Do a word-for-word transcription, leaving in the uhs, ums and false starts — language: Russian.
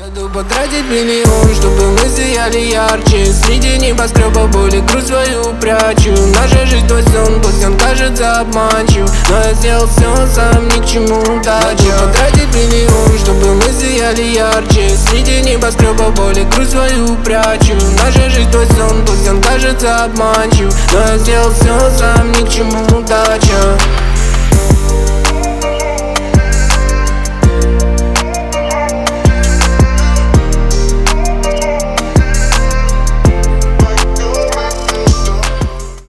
Году потратить миллион, чтобы мы сияли ярче. Среди небоскреба боли грусть свою прячу. Наша жизнь твой сон, пусть он кажется обманчив, но я сделал все сам, ни к чему удача. Потратить миллион, чтобы мы сияли ярче. Среди небоскреба боли грусть свою прячу. Наша жизнь твой сон, пусть он кажется обманчив, но я сделал все сам, ни к чему удача.